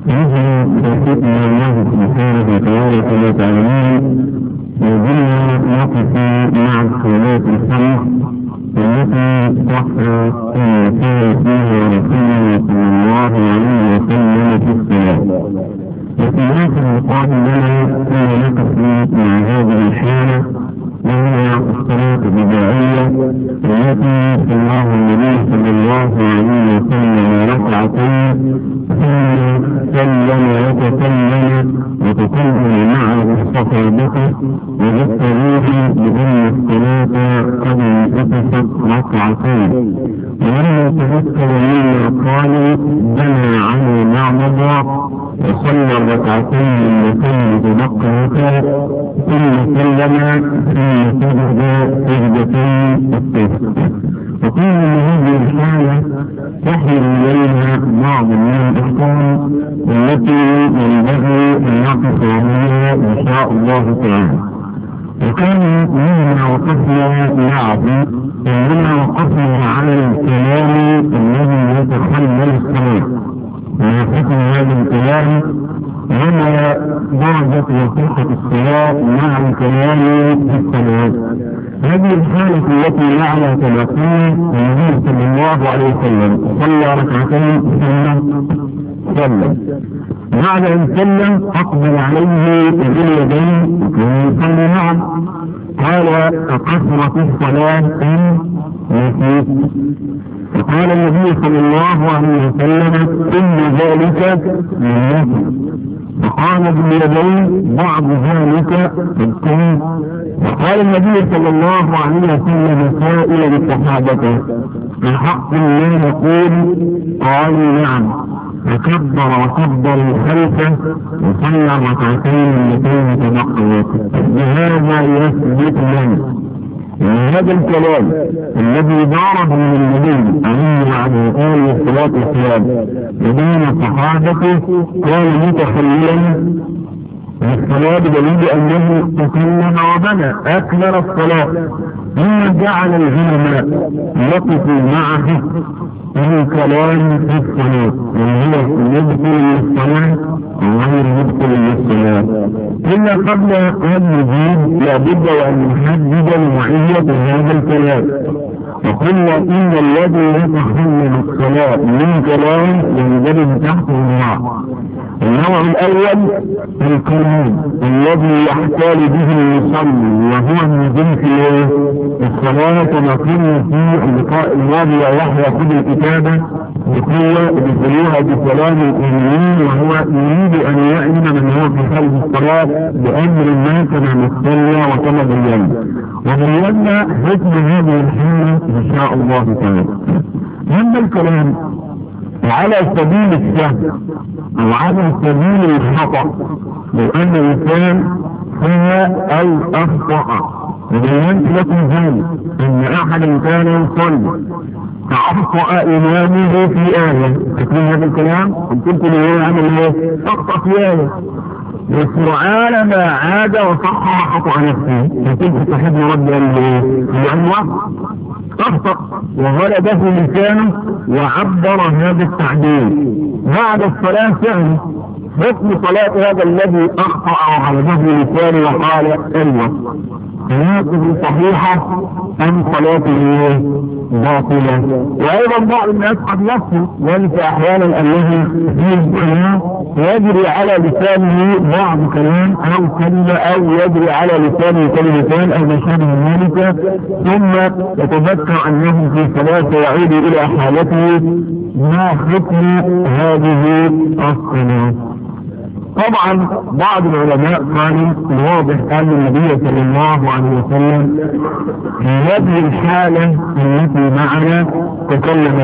نحن توفيقنا الله سبحانه وتعالى كما تعلمون وجدنا نقف مع الصلاة الخمس التي صح أن كان فيها رسولنا صلى الله عليه وسلم في الصلاة. وفي آخر القادم لنا كنا نقف مع هذه الحالة وهي الصلاة البدائية التي صلاه النبي صلى الله عليه وسلم ركعتين ثم سلم وتكلم معه صحابته وذكروه بأن الصلاة قد انتهت ركعتين، ولما تذكر مما قالوا بنى على ما مضى وصلى الركعتين اللتين تبقيتا ثم سلم ثم سجد سجدتين التسبيح. وقيل ان هذه الحالة تحمل اليها بعض من الاحكام التي ينبغي ان نقف عليها ان شاء الله تعالى. وكان مما وقفنا معه انما وقفنا على الكلام الذي يتحمل الصلاة، وحكم هذا الكلام وما درجة وصحة الصلاة مع الكلام في الصلاة. هذه الحالة التي معنا تلاقيه النبي صلى الله عليه وسلم صلى ركعتين ثم سلم، بعد ان سلم اقبل عليه باليدين ويصلي معه. قال اقصرت الصلاة ام نسيت؟ فقال النبي صلى الله عليه وسلم ان ذلك من نسي. فقال باليدين بعض ذلك بالكون. وقال النبي صلى الله عليه وسلم سائلا صحابته الحق لا نقول؟ قالوا نعم. فكبر وكبر خلفه وصلى الركعتين اللتين تبقيتا. بهذا يثبت لنا هذا الكلام الذي دار من النبي عليه وعلى آله الصلاة والسلام وبين صحابته كان متخللا الصلاة بدليل أنه تكلم وبنى أكمل الصلاة، ثم جعل العلماء يقفوا معه الكلام في الصلاة وهو يدخل للصلاة وغير يدخل للصلاة. إلا قبل أن نجيب لابد وأن نحدد نوعية هذا الكلام. وقلنا إن الذي يتخلل الصلاة من كلام ينجلب تحته النوع. النوع الأول الكلام الذي يحتال به المصلي وهو من جنس الصلاة، كما قلنا في اللقاء الماضي ويحيى خذ الكتابة بقوة بقلوها بكلام الأمين، وهو يريد أن يعلم من هو في خلف الصلاة بأمر ما كما نصلى وكما بينا. وبينا حكم هذه الحالة إن شاء الله تعالى. أما الكلام على سبيل السهل أو على سبيل الخطأ لأن الإنسان هو أو أخطأ، وبينت لكم ذلك أن أحدا كان يصلي فأخطأ إمامه في آية. تكون هذا الكلام قلت له هو عمل ايه؟ أخطأ في آية، وسرعان ما عاد وصحح خطأ نفسه. فكنت صاحبنا رب لأنه أخطأ وغلبه لسانه وعبر هذا التعبير بعد الصلاة فعلا حكم صلاة هذا الذي أخطأ وغلبه لسانه وقال أيوة صلاته صحيحة أم صلاته باطلة. وأيضا بعض الناس قد يصل ينسى أحيانا أنه يجري على لسانه بعض كلام أو كلمة أو يجري على لسانه كلمتان أو ما شابه ذلك، ثم يتذكر أنه في صلاة ويعود إلى حالته ما حكم هذه الصلاة. طبعا بعض العلماء قالوا الواضح أن النبي صلى الله عليه وسلم في هذه الحالة التي معنا تكلم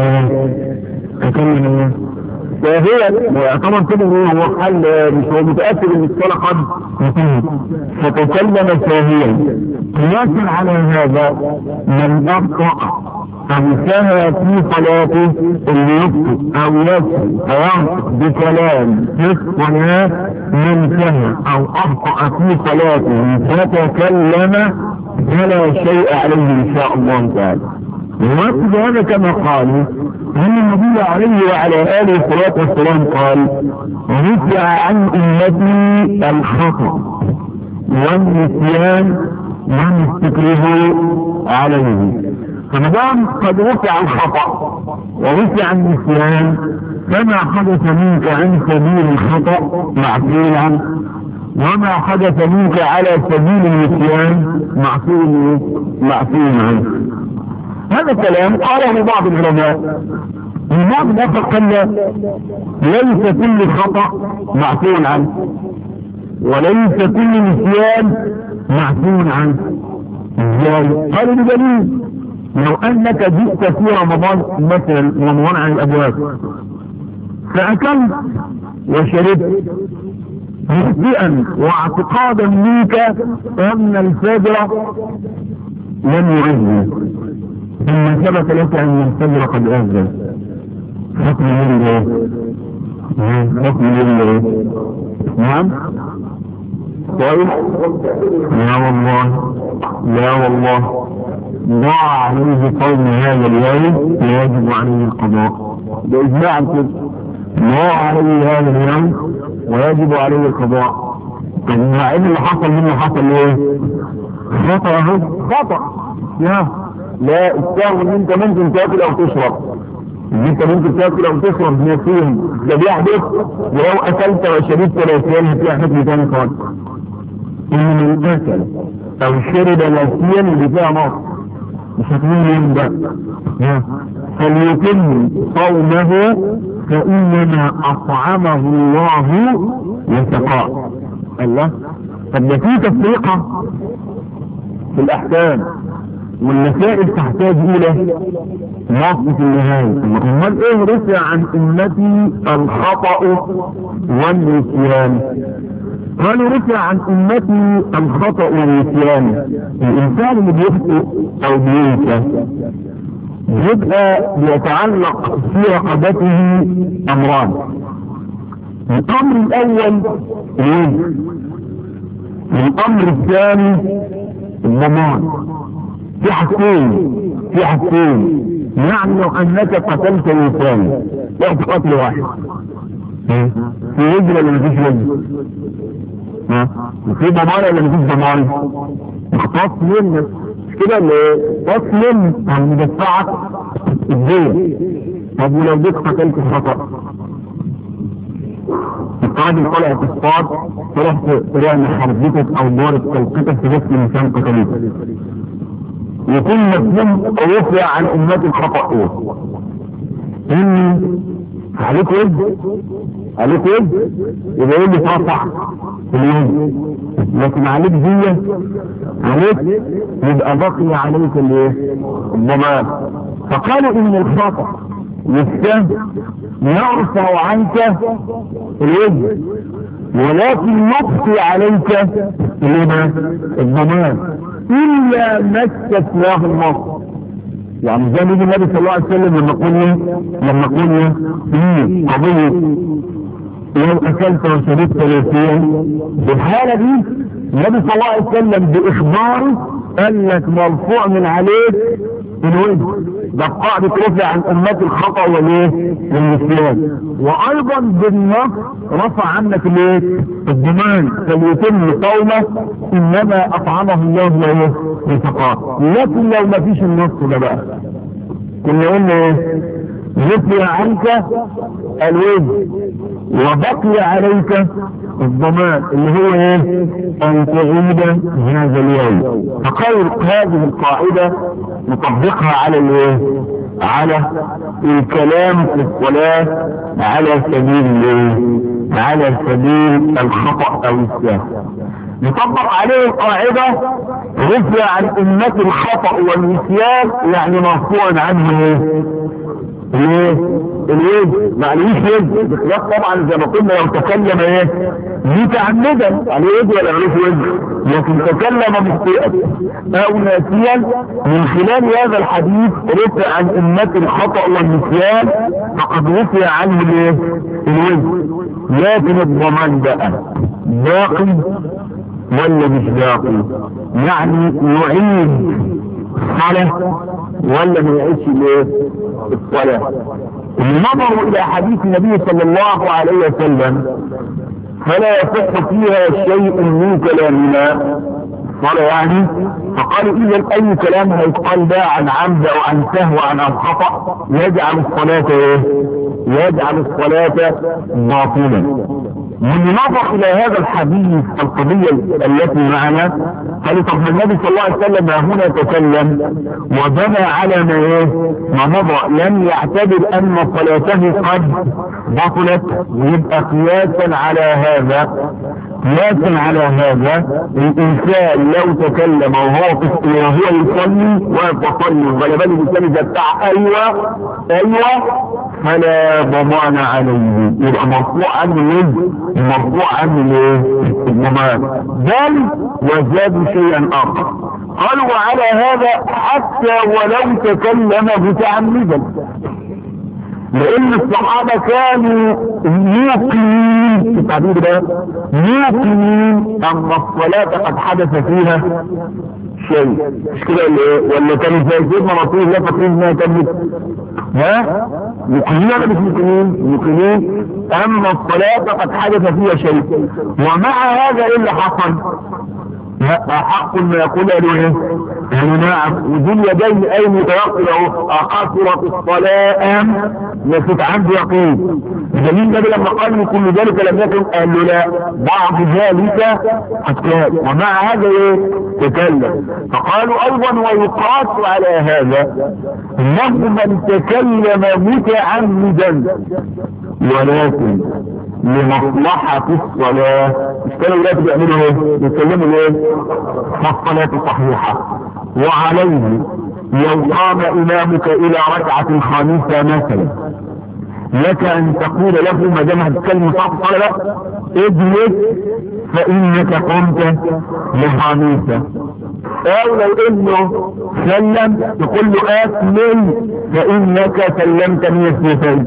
وهي طبعا كده هو حل مش هو متأكد ان الصلاة قد انتهت فتكلم ساهيا. قياسا على هذا من أخطأ أو سهى في صلاته اللي يخطئ أو يسهى أو بكلام في الصلاة من سهى أو أخطأ في صلاته فتكلم فلا شيء عليه إن شاء الله تعالى. ويقصد هذا كما قالوا أن النبي عليه وعلى آله الصلاة والسلام قال رفع عن أمتي الخطأ والنسيان من استكره عليه. فمدام قد رفع الخطأ ورفع النسيان فما حدث منك عن سبيل الخطأ معفو عنه، وما حدث منك على سبيل النسيان معفو عنه. هذا الكلام قاله بعض العلماء. البعض الآخر قال ليس كل خطأ معفو عنه وليس كل نسيان معفو عنه. ازاي؟ قالوا بدليل لو انك جئت في رمضان مثلا رمضان عن الابواب فاكلت وشربت مخطئا واعتقادا منك ان الفجر لم يؤذن ثم ثبت لك ان الفجر قد اذن، حكم اليوم ايه؟ حكم اليوم ايه؟ نعم؟ طيب؟ لا والله لا والله ضاع عليه صوم هذا اليوم ويجب عليه القضاء بإجماع كده. ضاع عليه هذا اليوم ويجب عليه القضاء. مع ان اللي حصل منه حصل ايه؟ خطأ اهو خطأ. لا السهو ان انت ممكن تاكل او تشرب، ان انت ممكن تاكل او تشرب ناسيا ده بيحدث، ولو اكلت وشربت ناسيا هتلاقي حكم تاني خالص. ان من اكل او شرب ناسيا اللي فيها نص مش هتقول مين ده فليتم صومه فانما اطعمه الله وسقاه. الله. طب ده في تفرقه في الاحكام والمسائل تحتاج الى نص في النهايه. امال ايه رفع عن امتي الخطأ والنسيان؟ قالوا رفع عن امتي الخطأ والنسيان. الانسان اللي بيخطئ او بينسى يبقى بيتعلق في رقبته امران. الامر الاول الامر الثاني الضمان. في حاجتين يعني لو انك قتلت انسان رحت قتل واحد في وجه ولا مفيش وجه؟ في ضمان ولا مفيش ضمان؟ اختص منك مش كده اللي اختص منك او مدفعك الدين. طب ولو جيت قتلت خطأ القاعدة طلعت الصاد فرحت تلاقي حربتك او دورت تلقيتك في جسم انسان قتلته يكون مسلم او يفرع عن امات الخطأ ان عليك وجه يبقى يقول لي صح الوجه، لكن عليك دية عليك يبقى بقي عليك الضمان. فقالوا ان الخطأ والسهو يرفع عنك الوجه ولكن يبقي عليك الضمان الا ما استثناه النص. يعني زي ما يجي النبي صلى الله عليه وسلم لما قلنا في قضية لو اكلت وشربت ناسيا في الحالة دي النبي صلى الله عليه وسلم باخباره قال لك مرفوع من عليك الوجه. ده قاعدة رفع عن امات الخطأ والنسيان، وايضا بالنص رفع عنك الضمان فليتم صومه انما اطعمه الله وسقاه. لكن لو ما فيش النص ده بقى كنا قلنا رفع عنك الوجه وبقي عليك الضمان اللي هو ان تعيد هذا اليوم. فقال هذه القاعدة نطبقها على الكلام في الصلاة على سبيل الخطأ او السهو. نطبق عليه القاعدة رفع عن امة الخطأ والنسيان يعني مرفوع عنه الوجه معليش وجه بخلاف طبعا زي ما قلنا لو تكلم متعمدا عليه وجه ولا معليش وجه، لكن تكلم مخطئا او ناسيا من خلال هذا الحديث رفع عن امة الخطأ والنسيان فقد رفع عنه الوجه. لكن الضمان بقى باقي ولا مش باقي؟ يعني يعيد الصلاة ولا ما يعيش ليه الصلاة. اللي نظروا الى حديث النبي صلى الله عليه وسلم فلا يصح فيها شيء من كلامنا صلاة يعني، فقالوا اذا اي كلام هيتقال ده عن عمد او عن سهو عن خطأ يجعل الصلاة ايه؟ يجعل الصلاة باطلا. من نظر الى هذا الحديث القضية التي معنا قال طب النبي صلى الله عليه وسلم هنا تكلم وبنى على ما ايه؟ ما مضى، لم يعتبر ان صلاته قد بطلت، ويبقى قياسا على هذا الانسان لو تكلم وهو يصلي ويتصلي غالبا الانسان اذا بتاع ايوه فلا ضمان عليه، يبقى مرفوع عنه مرفوع عنه الضمان، بل وزاد شيئا اخر. قالوا وعلى هذا حتى ولو تكلم متعمدا، لان الصحابة كانوا موقنين التعبير ده موقنين ان الصلاة قد حدث فيها شيء، مش كده ولا كانوا زي سيدنا رسول الله فاكرين انها كانت موقنين ولا مش موقنين ان الصلاة قد حدث فيها شيء. ومع هذا ايه اللي حصل؟ حق ما يقول له ايه؟ نعم. وذو اليدين اي متوقع اقصرت الصلاة نسيت عنده يقين. جميل النبي لما قال له كل ذلك لم يكن قال له لا بعض ذلك قد كان، ومع هذا ايه؟ تكلم. فقالوا ايضا ويقاس على هذا انه من تكلم متعمدا ولكن لمصلحة الصلاة، مش كانوا دلوقتي بيعملوا ايه؟ بيتكلموا ايه؟ فالصلاة صحيحة. وعليه لو قام امامك الى ركعة خامسة مثلا لك ان تقول له ما دام هتتكلم صح الصلاة اجلس فانك قمت لخامسة، او لو انه سلم تقول له اسلم فانك سلمت من اثنتين،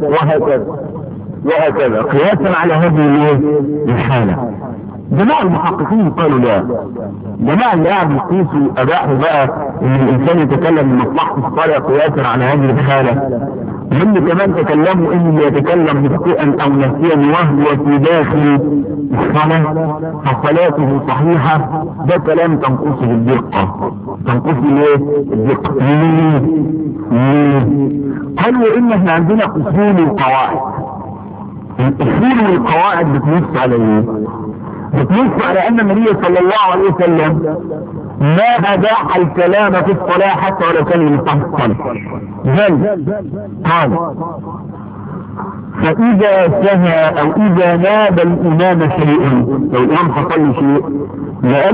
وهكذا قياسا على هذه الحالة. جماعة المحققين قالوا لا، جماعة اللي قاعد يقيسوا اباحوا بقى ان الانسان يتكلم من مصلحة الصلاة قياسا على هذه الحالة، من كمان تكلموا ان اللي يتكلم مخطئا او نسيا وهو في داخل الصلاة فصلاته صحيحة، ده كلام تنقصه الدقة. تنقصه ايه؟ الدقة. قالوا ان احنا عندنا اصول القواعد، الاصول والقواعد بتنص على ايه؟ بتنص على ان النبي صلى الله عليه وسلم ما اباح الكلام في الصلاة حتى ولو كان لمصلحة الصلاة، بل قال فاذا سهى او اذا ناب الامام شيء، لو الامام حصل شيء ما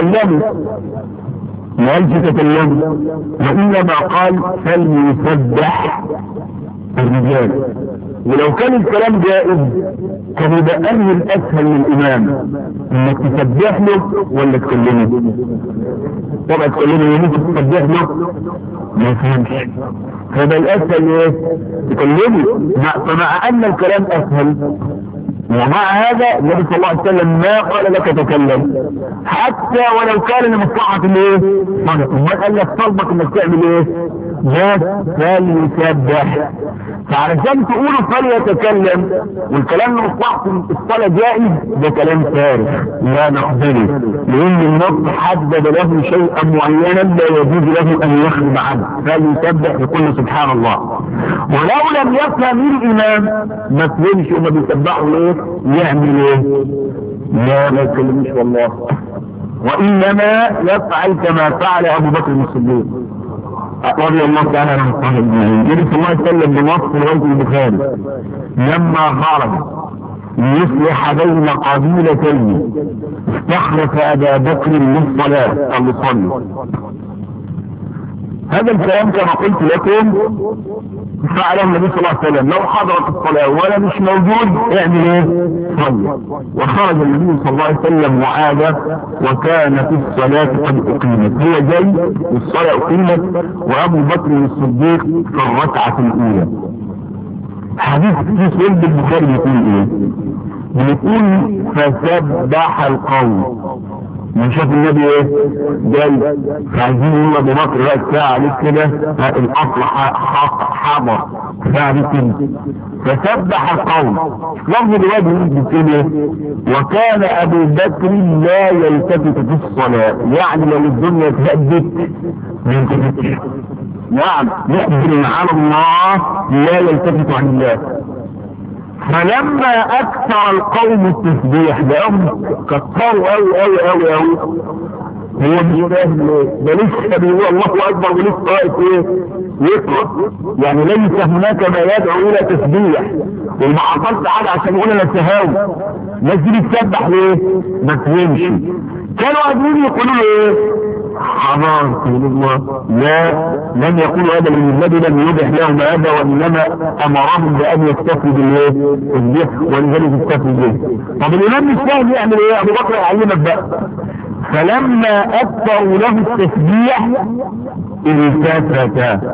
قالش تكلموا وانما قال فليسبح الرجال. ولو كان الكلام جائز كان يبقى انهي الاسهل للامام انك تسبح له ولا تكلمه؟ طبعا تكلمه ممكن تسبح له ما يفهمش، فده الاسهل ايه؟ تكلمه. فمع ان الكلام اسهل ومع هذا النبي صلى الله عليه وسلم ما قال لك تكلم حتى ولو كان لمصلحة الايه؟ ما قال لك طلبك انك تعمل ايه؟ بس فليسبح. فعلشان تقولوا فليتكلم والكلام لمصلحة الصلاة جائز، ده كلام فارغ لا نقبله، لان النص حدد له شيئا معينا لا يجوز له ان يخرج عنه، فليسبح يقول سبحان الله. ولو لم يفهم الامام ما فهمش وما بيسبحوا ايه يعمل ايه؟ ما يتكلمش والله، وانما يفعل كما فعل ابو بكر الصديق رضي الله تعالى عنه صاحب النبي صلى الله عليه وسلم بنص رواية البخاري لما خرج ليصلح بين قبيلتين استخلف ابا بكر للصلاة او للصلاة. هذا الكلام كما قلت لكم فعله النبي صلى الله عليه وسلم، لو حضرت الصلاة ولا مش موجود اعمل ايه؟ صلي. وخرج النبي صلى الله عليه وسلم وعاد وكانت الصلاة قد اقيمت، هو جاي والصلاة اقيمت وابو بكر الصديق في الركعة الاولى. حديث في سند البخاري يقول ايه؟ بيقول فسبح القوم من شاف النبي ايه جاي، فعايزين يقول ابو بكر بقى الساعة عليك كده، الاصل حاضر الساعة عليك كده. فسبح القوم. لفظ الواد بيقول ايه؟ وكان ابو بكر لا يلتفت في الصلاة، يعني لو الدنيا اتهدت ما يلتفتش. نعم، يقبل على الله لا يلتفت عن الله. فلما اكثر القوم التسبيح لهم كثروا اوي هو مش فاهم ليه؟ ده لسه بيقول الله اكبر ولسه واقف ايه؟ يقرا. يعني ليس هناك ما يدعو الى تسبيح، وما حصلت حاجه عشان يقول انا سهاوي. الناس دي بتسبح ليه؟ ما تفهمش. كانوا قاعدين يقولوا ايه؟ حرام رسول الله. لا، لم يقولوا هذا لان النبي لم يبح لهم هذا، وانما امرهم بان يستفوا بالايه؟ ولذلك استفوا به. طب الامام مش فاهم يعمل ايه؟ ابو بكر يعلمك بقى. فلما اكثروا له التسبيح التفت.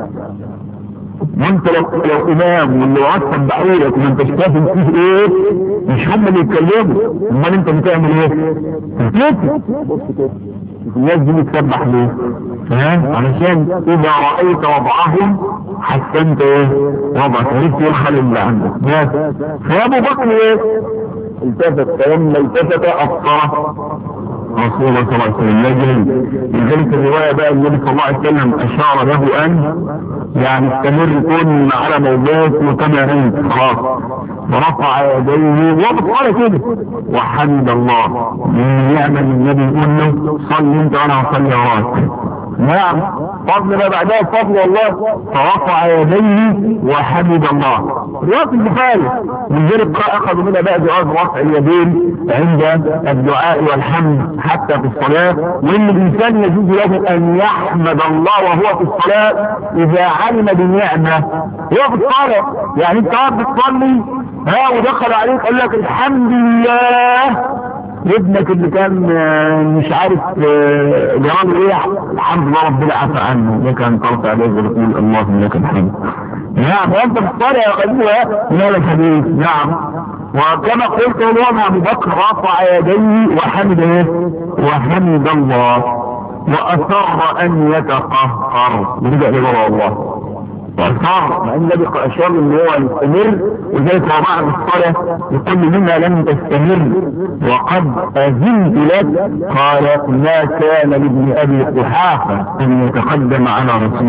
وانت لو امام واللي وعصب بعيرك وما انتش فاهم فيه ايه، مش هم اللي يتكلموا، امال انت بتعمل ايه؟ تتلفت. الناس دي بتسبح ليه؟ علشان اذا رأيت وضعهم حسنت ايه؟ وضعك، عرفت ايه الحل اللي عندك. فابو بكر ايه؟ التفت. فلما التفت افطر رسول الله صلى الله عليه وسلم. لا جاي. لذلك الرواية بقى النبي صلى الله عليه وسلم اشار له ان يعني استمر كن على موضوعك وكما انت خلاص. ورفع يديه وقال كده وحمد الله. من يعمل النبي يقول له صل انت وانا هصلي وراك. نعم، فضل ما بعدها فضل الله. فرفع يديه وحمد الله. رواية البخاري. من ذلك اخذوا منها بقى جواز رفع اليدين عند الدعاء والحمد حتى في الصلاة، وان الانسان يجوز له ان يحمد الله وهو في الصلاة اذا علم بنعمة هو في الصلاة. يعني انت قاعد بتصلي ودخل عليك قال لك الحمد لله، ابنك اللي كان مش عارف جراله ايه، الحمد لله ربنا عفى عنه، لك ان ترفع عليه وتقول اللهم لك الحمد. نعم، وانت في الصلاة يا خليها من هذا الحديث. نعم، وكما قلت هو ابو بكر رفع يديه وحمد ايه؟ وحمد الله، واصر ان يتقهقر ورجع لجوه الله. وأصار مع أن النبي أشار إن هو يستمر، وزي طبعا الصلاة يقول منا لم تستمر وقد أذنت لك. قال ما كان لابن أبي قحافة أن يتقدم على رسول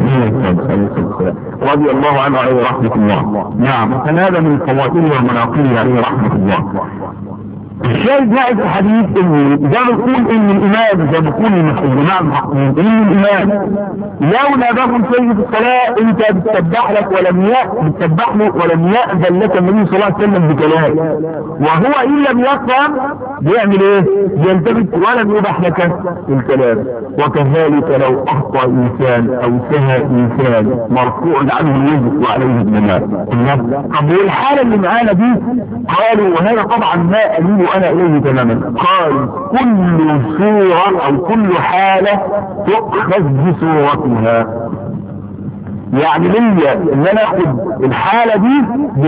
الله رضي الله عنه عليه رحمة الله. نعم، كان هذا من فوائده ومناقبه عليه رحمة الله. الشاهد معي في الحديث ان ده بيقول ان الامام، ده بيقول الجماعه المحققين ان الامام لو ناداهم شيء في الصلاه انت بتسبح لك بتسبح له ولم يأذن لك النبي صلى الله عليه وسلم بكلام، وهو ان لم يفهم بيعمل ايه؟ بيلتفت ولم يبح لك الكلام. وكذلك لو اخطا انسان او سهى انسان مرفوع عنه الوزر وعليه الجماع. طب والحاله اللي معانا دي قالوا، وهذا طبعا ما اميل انا اليه تماما، قال كل صورة او كل حالة تؤخذ بصورتها. يعني ليا ان انا اخد الحالة دي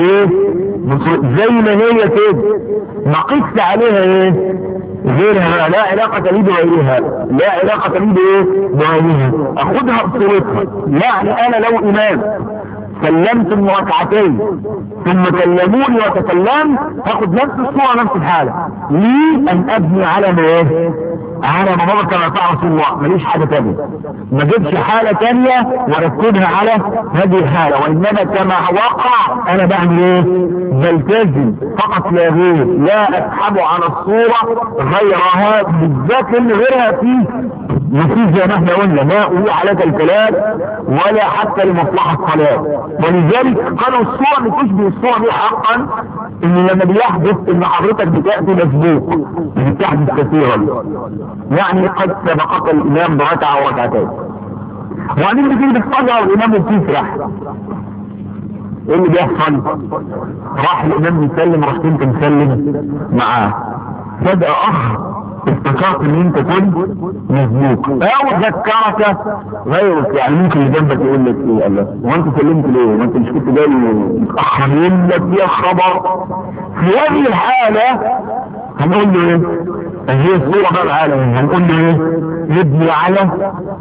زي ما هي كده، ما قص عليها ايه غيرها، لا علاقة لي بغيرها، لا علاقة لي بايه بغيرها، اخدها بصورتها. يعني انا لو امام سلمت ركعتين ثم كلموني وتكلمت هاخد نفس الصورة نفس الحالة. ليه؟ ان ابني على ما ايه؟ على ما مضى كما فعل رسول الله، ماليش حاجة تانية، ما جبش حالة تانية واركبها على هذه الحالة، وانما كما وقع انا بعمل ايه؟ بلتزم فقط لا غير، لا اسحب على الصورة غيرها، بالذات اللي غيرها فيه نصيب زي ما احنا قلنا، ما اقول عليك الكلام ولا حتى لمصلحة الصلاة. ولذلك قالوا الصورة اللي تشبه الصورة دي حقا ان لما بيحدث ان حضرتك بتأتي مسبوق، بتحدث كثيرا، يعني قد سبقك الامام بركعة وركعتين، وبعدين بتيجي تتفجر والامام بتسرح. ايه اللي بيحصل؟ راح الامام يسلم، رحت انت مسلم معاه، فجأة افتكرت ان انت كنت مسبوق او ذكرك غيرك. يعني ممكن اللي جنبك يقول لك ايه؟ قال لك وانت سلمت ليه؟ وانت مش كنت جاي متاخر؟ يقول لك يا خبر. في هذه الحاله هنقول له ايه؟ هي الصورة بقى العالم هنقول له ايه؟ يبني على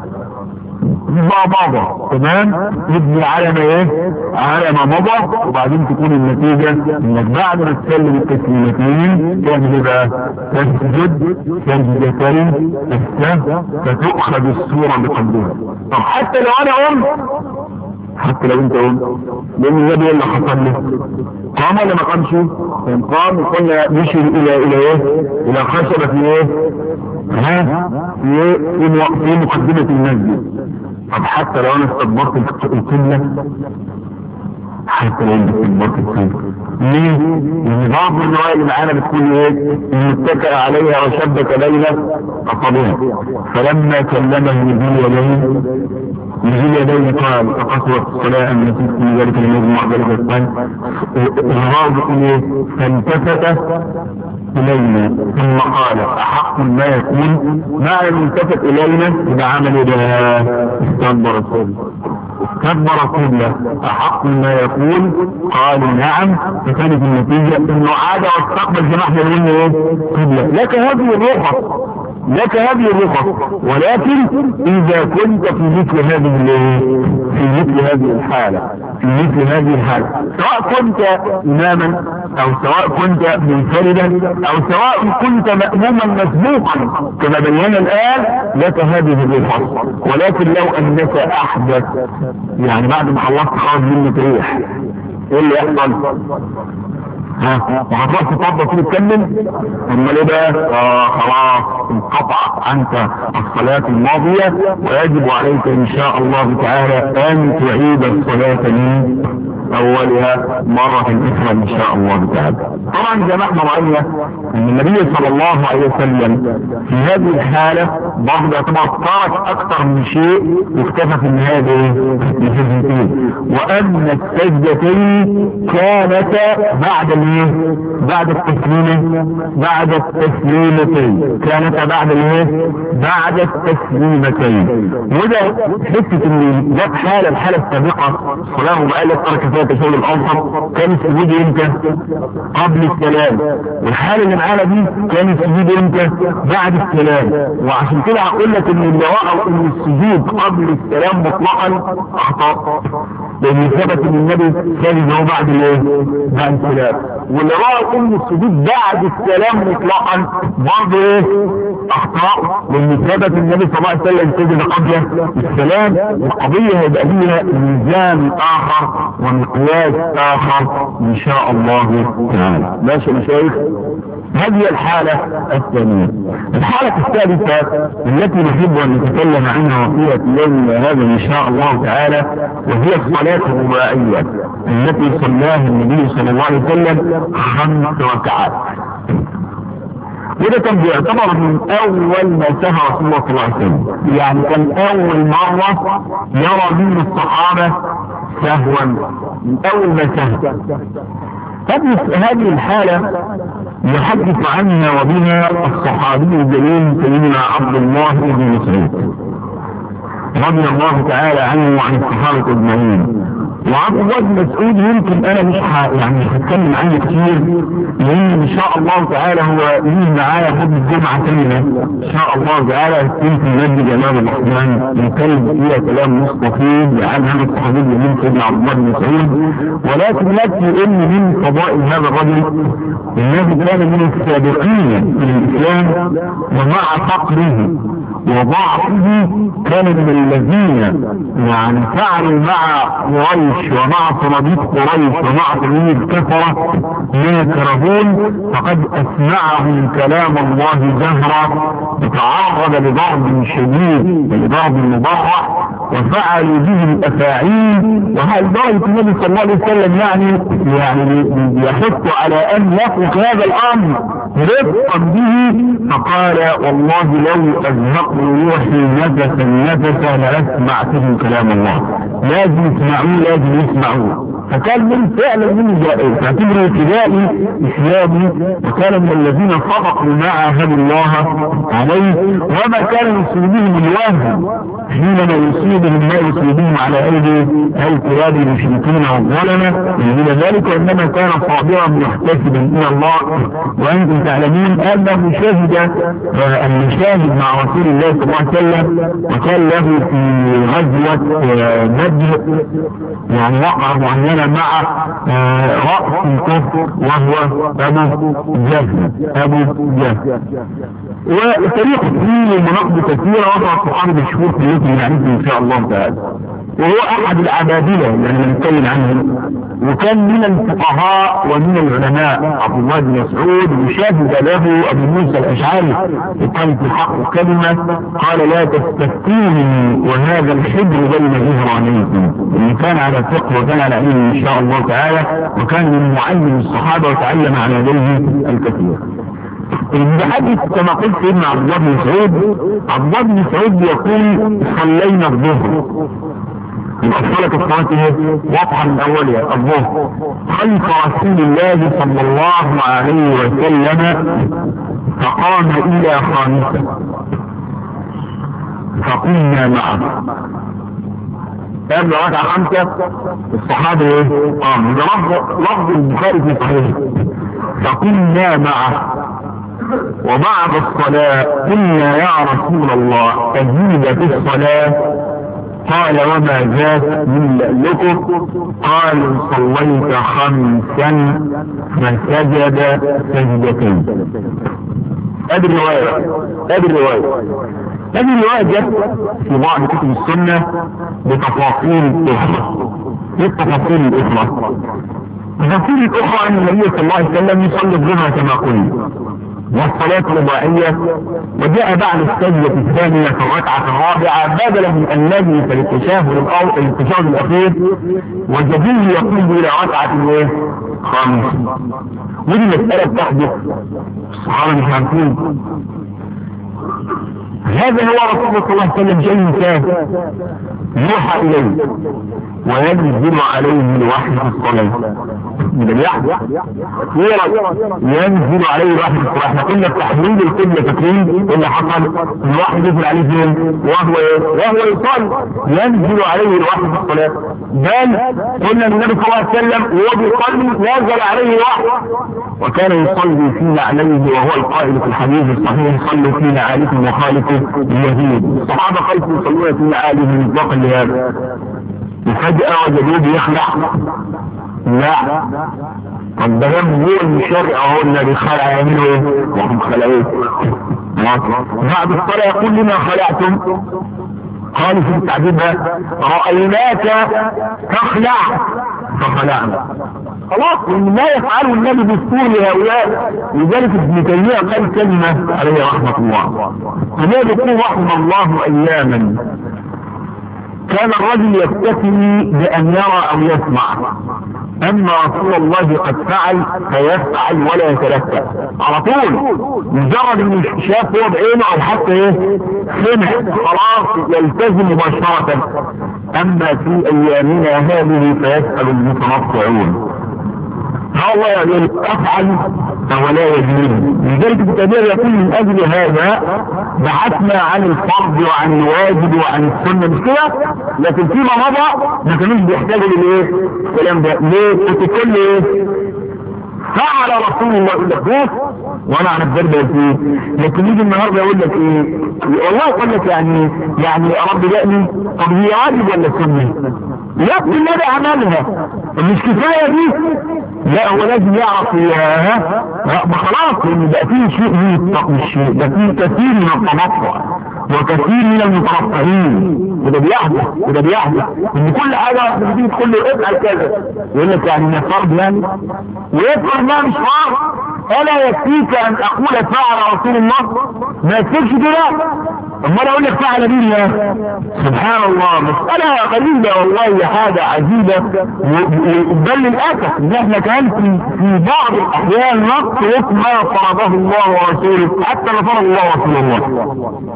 بابا، تمام؟ يبني على ما ايه؟ على ما مضى، وبعدين تكون النتيجة انك بعد ما تسلم التسليمتين تعمل ايه بقى؟ تسجد سجدتين السهو فتؤخذ الصورة بقلبها. طب حتى لو انا قمت، حتى لو انت قمت، لان النبي اللي حصل له قام ولا ما قامش؟ كان قام، وقلنا مشي الى ايه؟ الى خشبة في ايه؟ في مقدمة المسجد. طب حتى لو انا استدبرت القبلة، حتى لو انت استدبرت القبلة، ليه؟ لان بعض الرواية اللي معانا بتقول ايه؟ متكئ عليها وشبك بين اصابعها، فلما كلمه نزل يديه قال فقصرت الصلاة ان نسيت من ذلك المجموع ذلك الثاني. الرواية بتقول ايه؟ فالتفت إلينا ثم قال أحق ما يكون معنى التفت إلينا إذا عمل ده استكبر كله أحق ما يكون قالوا نعم، فكانت النتيجة إنه عاد واستقبل جماعة يقولون إيه؟ قبلة. لك هذه الرخص، ولكن إذا كنت في مثل هذه الحالة سواء كنت إماما أو سواء كنت منفردا أو سواء كنت مأموما مسبوقا كما بينا الآن، لك هذه الرخص. ولكن لو أنك أحدث، يعني بعد ما خلصت خلاص منك ريح، إيه اللي يحصل؟ وهتروح تتوضى كده تتكلم، اما ليه بقى؟ خلاص انقطع عنك الصلاة الماضية، ويجب عليك ان شاء الله تعالى ان تعيد الصلاة من اولها مرة اخرى ان شاء الله تعالى. طبعا زي ما احنا رأينا ان النبي صلى الله عليه وسلم في هذه الحالة برضه يعتبر ترك اكثر من شيء واكتفى في النهاية بسجدتين، وان السجدتين كانتا بعد التسليمتين كانتا بعد التسليمتين. وده حتة ان جت الحالة السابقة صلاة وبقالت ترك فيها تشهد الاوسط كان السجود امتى؟ قبل السلام، والحالة اللي معانا دي كان السجود امتى؟ بعد السلام. وعشان كده هقول لك ان اللي رأوا ان السجود قبل السلام مطلقا اخطأ، لان ثبت ان النبي كان ان هو بعد السلام. واللي رأوا ان السجود بعد السلام مطلقا برضه اخطاء، لان ثبت النبي صلى الله عليه وسلم سجد قبل السلام. والقضية هيبقى ليها ميزان اخر ومقياس اخر ان شاء الله تعالى. ماشي يا شيخ؟ هذه الحالة الثانية. الحالة الثالثة التي نحب ان نتكلم عنها وفيها يوم هذا ان شاء الله تعالى، وهي الصلاة الرباعية التي صلاها النبي صلى الله عليه وسلم 5 ركعات. وده كان بيعتبر من اول ما سهى رسول الله صلى الله عليه وسلم، يعني كان اول مرة يرى من الصحابة سهوا من اول ما سهى. هذه الحالة يحدث عنها وبها الصحابي الجليل سيدنا عبد الله بن مسعود رضي الله تعالى عنه وعن الصحابة اجمعين. وعبد الله بن مسعود يمكن انا مش هتكلم عنه كتير، لان ان شاء الله تعالى هو ليه معايا خد الجمعة كاملة ان شاء الله تعالى في مسجد جمال الرحمن نتكلم فيها كلام مستفيض عن هذا الصحابي الجليل سيدنا عبد الله بن مسعود. ولكن يكفي ان من فضائل هذا الرجل الذي كان من السابقين في الاسلام، ومع فقره وضعفه كان من الذين فعلوا مع قريش ومع صناديق قريش ومع صناديق الكفرة ما يكرهون، فقد اسمعهم كلام الله جهرا وتعرض لضرب شديد لضرب مبرح وفعلوا به الافاعيل. وهل درجة النبي صلى الله عليه وسلم يعني يحث على ان يترك هذا الامر رفقا به، فقال والله لو ازهقوا روحي نفسا لاسمعتهم كلام الله. لازم يسمعوه. فكان من فعلا من تعتبره ابتدائي اسلامي، وكان من الذين صدقوا ما عاهدوا الله عليه، وما كان يصيبهم الوهم حينما يصيبهم ما يصيبهم على ايدي الكرام المشركين والظلمه من ذلك، وانما كان صابرا محتسبا الى الله. وانتم تعلمون انه شهد المشاهد مع رسول الله صلى الله عليه وسلم، وكان له في غزوه بدر يعني وقعه معينه مع رأس الكفر وهو ابو جهل. وتاريخ فيه مناقب كثيرة وضع الصحابي مشهور في التي نعرفه ان شاء الله تعالى، وهو احد العبادلة اللي نتكلم عنه، وكان من الفقهاء ومن العلماء. عبد الله بن مسعود وشاهد له ابو موسى الاشعري وقال في الحق كلمة، قال لا تستفتوني وهذا الحبر بين ظهرانيكم، اللي كان على فقه وكان على علم ان شاء الله تعالى، وكان من معلم الصحابة وتعلم على يديه الكثير. المحدث كما قلت ابن عبد الله بن مسعود، عبد الله بن مسعود يقول صلينا الظهر، الصلاة الصلاة واضحة من اولها الظهر خلف رسول الله صلى الله عليه وسلم، فقام الى خامسة فقمنا معه. قبل ركعة خمسة الصحابة قام، ده لفظ البخاري في صحيح، فقمنا معه وبعد الصلاة قلنا يا رسول الله أزيد في الصلاة؟ قال وما زاد من لكم؟ قالوا صليت خمسا فسجد سجدتين. هذه الرواية جت في بعض كتب السنة بتفاصيل أخرى. التفاصيل الأخرى أن النبي صلى الله عليه وسلم يصلي الظهر كما قلنا والصلاة رباعية، وجاء بعد السجدة الثانية في الركعة الرابعة بدلا من أن نجلس للتشهد الأخير وجديه يقوم إلى ركعة خامسة. ودي مسألة بتحدث الصحابة مش عارفين. هذا هو رسول الله صلى الله عليه وسلم جاي كان يوحى إليه وينزل عليه الوحي في الصلاة. ينزل عليه الوحي في الصلاة. احنا قلنا في تحويل القبلة تكريم اللي حصل الوحي ينزل عليه فين وهو يصلي، ينزل عليه الوحي في الصلاة. بل قلنا النبي صلى الله عليه وسلم وهو بيصلي نزل عليه الوحي وكان يصلي في نعليه، وهو القائل في الحديث الصحيح صلوا في نعالكم وخالفوا اليهود. الصحابة خلفوا يصلون في نعالهم مطلقا لهذا، وفجأة وجدوه بيخلع. لا طب ده هو المشرع هو الذي خلع، يعملوا ايه؟ وهم خلعوه بعد الصلاة يقول لما خلعتم؟ قالوا في التعبير ده رأيناك تخلع فخلعنا. خلاص ما يفعله النبي بالسور لهؤلاء. لذلك ابن تيمية قال كلمة عليه رحمة الله، فما يقول رحمه الله أياما كان الرجل يكتفي بأن يرى أو يسمع، أما رسول الله قد فعل فيفعل ولا يتلفى على طول، مجرد ان شاف هو بعينه او حتى سمع خلاص يلتزم مباشرة. أما في أيامنا هذه فيسأل المتنطعون الله يعني أفعل ولا يجمل. لذلك التدبير يقول من أجل هذا بحثنا عن الفرض وعن الواجب وعن السنة مش كده، لكن فيما مضى ما كانوش بيحتاجوا للايه الكلام ده. ليه؟ كنت كل ايه فعل رسول الله يقول لك بس وانا عن الدرب فيه، لكن يجي النهارده يقول لك ايه والله يقول لك يعني يا رب لقني. طب هي واجب ولا سنة؟ لا النبي عملها مش كفاية دي، لا هو لازم يعرف خلاص لان بقى فيه شيء من الشيء ده، فيه كثير من التنطع وكثير من المتنطعين، وده بيحدث ان كل حاجة بتيجي تقول له افعل كذا يقول لك يعني ما فرض يعني، ويفعل ما مش فرض. الا يكفيك ان اقول فعل رسول الله؟ ما يكفيكش كده اما انا اقول لك فعل مين يا سبحان الله. مسألة غريبة والله، حاجة عجيبة. بل للأسف ان احنا كان في بعض الاحيان نترك ما فرضه الله ورسوله، حتى ما فرض الله ورسول الله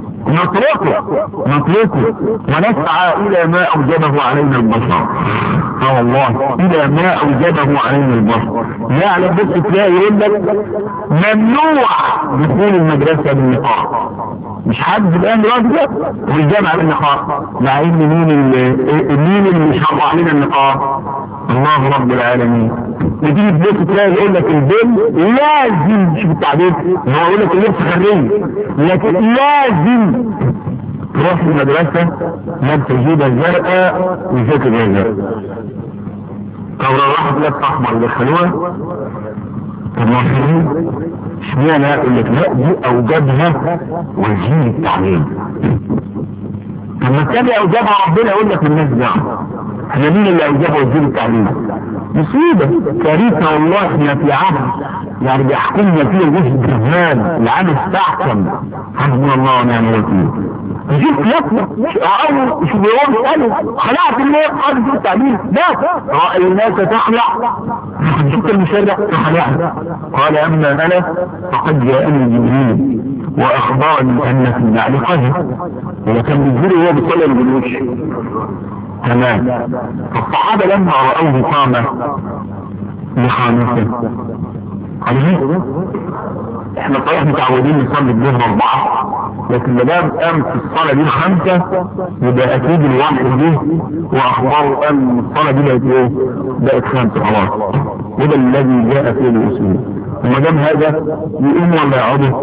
نتركه ونسعى الى ما اوجبه علينا البشر. والله الى ما اوجبه علينا البشر. يعلم بس تلاقي يقول لك ممنوع دخول المدرسة بالنقاب، مش حد الان دلوقتي والجامعة بالنقاب، مع ان مين اللي شرع علينا النقاب؟ الله رب العالمين. نتيجة بس تلاقي يقول لك البنت لازم، شوف التعبير، هو يقول لك اللبس خريج، لكن لازم تروح المدرسة لابسة جيبة زرقاء وجاكيت زرقاء. طب لو واحد لابس احمر دخلوها، طب ما خريج اشمعنى؟ يقول لك لا دي اوجبها وزير التعليم. لما كان اوجبها ربنا يقول لك الناس دعوه، احنا مين اللي اوجبها وزير التعليم؟ مصيبه كارثه والله. احنا في عهد يعني بيحكمنا فيه الوجه الجهال العام استحكم، حسبنا الله ونعم الوكيل. جيت لفظ شو بيقول قالوا خلعت النور قال في التعليم، لا رأيناك تخلع، شفت المشارع تخلعها. قال اما انا فقد جاءني جبريل واخبرني ان في النعل قذف، ولكن بالجري هو بيصلي بالوش. تمام. فالصحابة لما رأوه قام لخامسه قال احنا صحيح متعودين نصلي الظهر 4، لكن ما دام قام في الصلاه دي 5 يبقى اكيد الواحد دي واخباره قام الصلاه دي بقت ايه؟ بقت 5 خلاص. وده الذي جاء فيه الاصول. وما دام هذا يقوم ولا يقعد؟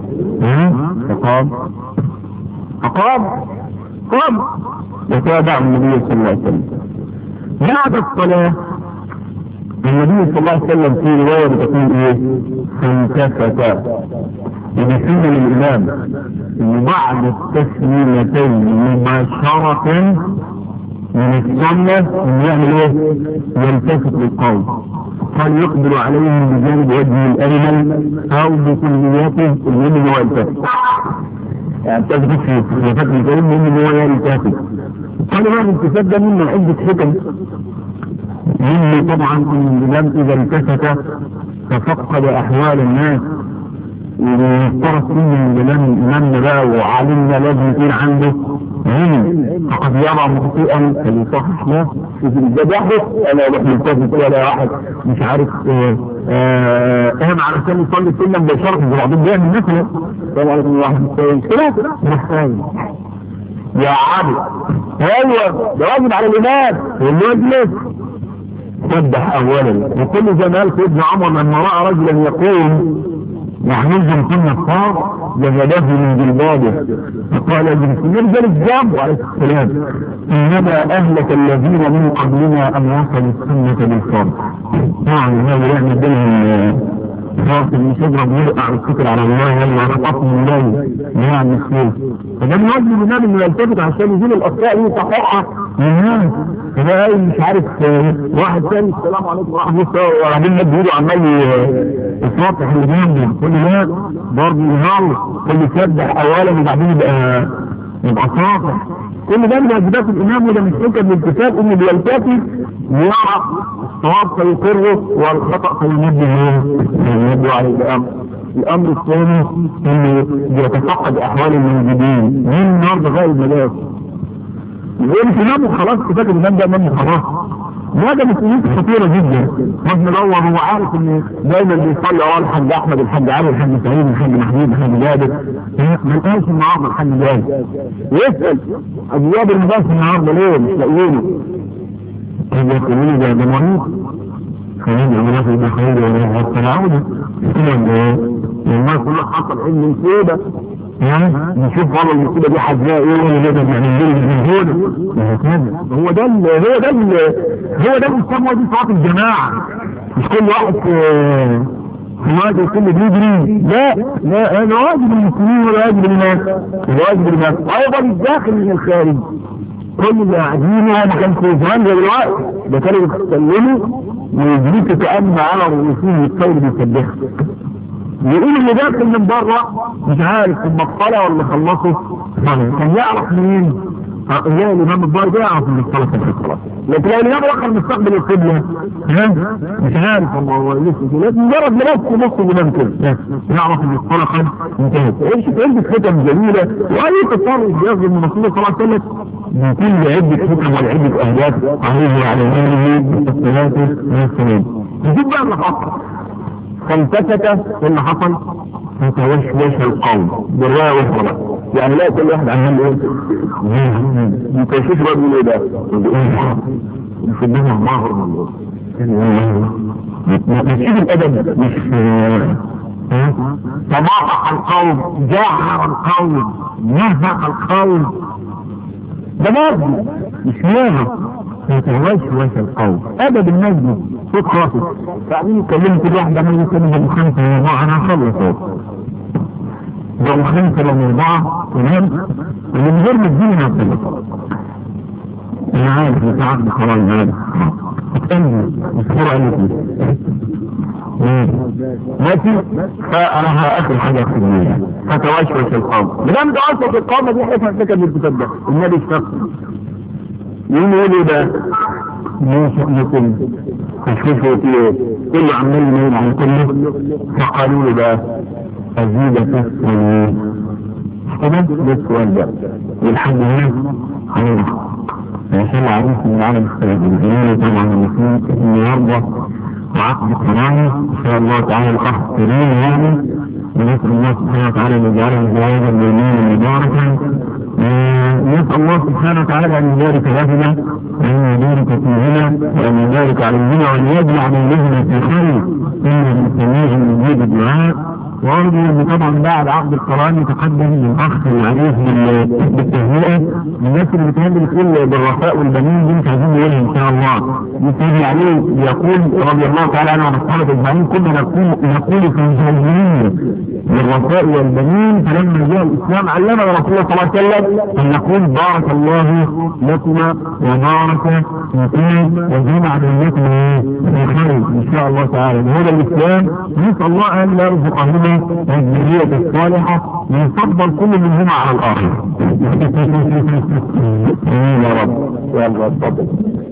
قام وتابع النبي صلى الله عليه وسلم. بعد الصلاه النبي صلى الله عليه وسلم في رواية بتقول ايه؟ فانتفت. يبقى للإمام ان بعد التسليمتين مباشرة من السنة ان يعمل ايه؟ يلتفت للقوم، قال يقبل عليهم بجانب وجهه الأيمن او بكلياته اليمين هو يلتفت. يعني تثبت في خلافات الكريم ان هو يلتفت. قال ما الالتفات ده من عدة حكم، منه طبعا ان الامام اذا التفت تفقد احوال الناس، ويفترض ان الامام بقى وعالمنا لازم يكون عنده علم، فقد يرى مخطئا فليصحح له. ده بيحدث انا اروح ملتفت ولا واحد مش عارف اهم علشان يصلي السنه مباشره وبعدين بيعمل مثلا السلام عليكم ورحمه الله وبركاته يا عبد. ايوه ده واجب على الامام والمجلس سبح اولا. وكل زمان سيدنا عمر لما راى رجلا يقوم يحملهم كنا الصار جذبه من جلبابه فقال للمسلمين جل الجنب عليه السلام انما اهلك الذين من قبلنا ان وصلوا السنه بالفرض. يعني هذا يعمل بينهم فرق من شجره بيرقع الفكر على الله يلا رقص من الله يعني الخير. فده من وجه الامام انه يلتفت عشان يزيل الاخطاء دي ويصححها من الناس. فده مش عارف واحد ثاني السلام عليكم ورحمه الله وبعدين مد ايده عمال يصافح اللي جنبه كل ده برضه يهاوي كل يسبح اولا وبعدين يبقى صافح. كل ده من واجبات الامام وده مش حكم الالتفات انه بيلتفت ويعرف الصواب فيقره والخطا فينبه عليه الامر. الامر الثاني انه بيتفقد احوال الموجودين مين النهارده غايب ملاك يقول في نامه خلاص كفاك الامام ده امامه خلاص. هذا مسؤوليات خطيره جدا. واحد دور هو عارف ان دايما بيصلي ورا الحاج احمد الحاج علي الحاج سعيد الحاج محمود الحاج جابر ما لقاش النهارده الحاج جاي يسال ابواب المدرسه النهارده ليه مش لاقيينه؟ يقولوا لي ده مريض خلينا نعمل في الخير ولا التعاون والله كله حصل علم مصيبه نشوف والله المصيبه دي حجاء ايه ولا نقدر نعمل من هنا. هو ده المسمى دي صلاه الجماعه، مش كل واحد في واجب كل بيجري. لا هذا واجب المسلمين ولا واجب الناس. الواجب الناس ايضا الداخل من الخارج. كل اللي قاعدين ما كان في زمان زي دلوقتي ده كانوا بيتكلموا ويجريك تتأمل على رؤوسهم الطير بيسبحها يقول اللي داخل من بره مش عارف هم اطلع ولا خلصوا صحيح، كان يعرف منين؟ زي الامام الضايع يعرف من الصلاه في الصلاه، لكن لو الامام اخر مستقبل القبله مش عارف هو لسه، لازم مجرد ما نص الامام كده يعرف ان الصلاه قد انتهت. ايش عندك ختم جميله واي تصرف بيصدر من رسول الله صلى الله عليه وسلم بيكون لعده حكم ولعده اهداف عليه وعلى اله الصلاه والسلام. نجيب بقى اللي حصل، فالتفت اللي حصل فتوشوش القوم بالرواية والصلاة، يعني لا كل واحد عمال ايه متوشوش بقى بيقول ايه ده يفضلها ماهر من مش الادب مش تماطح القوم، جاهر القوم، نهق القوم، ده مرضي مش نهق فتوشوش القوم ادب المجد صوت خاطئ. بعدين يتكلموا كل واحد عمال يتكلم بالخمسة وموضوع انا هخلص بالخمسة وموضوع تمام ومن غير ما تجيني نعطيه انا عارف ان ساعات بخلاص هذا اتأمل الصورة قالت ماشي. فانا اخر حاجة اخذ فتوشوش القوم مدام توشوش القوم دي حيث هتفكر بالكتاب ده النبي الشخص يقول ايه ده ما شأنكم تشوفوا فيه كل عمال يمين عن كله فقالوا له بقى أزيدك ده السؤال ده والحد هنا خلاص عشان عريس من عالم الخير طبعا المسلمين النهارده وعقد قراني ان شاء الله تعالى الاخ كريم يعني ونسال الله سبحانه وتعالى ان يجعله جوازا مؤمنا مباركا. نسال الله سبحانه وتعالى ان يبارك لهما وان يبارك فيهما وان يبارك عليهما وان يجمع بينهما في خير انه سميع مجيب الدعاء. وارجو ان طبعا بعد عقد القران يتقدم الاخ العريس بالتهنئه. الناس اللي بتهنئ كل بالرخاء والبنين دي مش عايزين نقولها ان شاء الله. يسير عليه يقول رضي الله تعالى عنه واصحابه اجمعين كنا نقول في الجاهليه بالرخاء والبنين، فلما جاء الاسلام علمنا رسول الله صلى الله عليه وسلم ان نقول بارك الله لكما وبارك فيكما وجمع بينكما في خير ان شاء الله تعالى. هذا الاسلام نسال الله ان يرزقهما الذرية الصالحة ويفضل كل منهما على الآخر. يا رب يا الله اتفضل.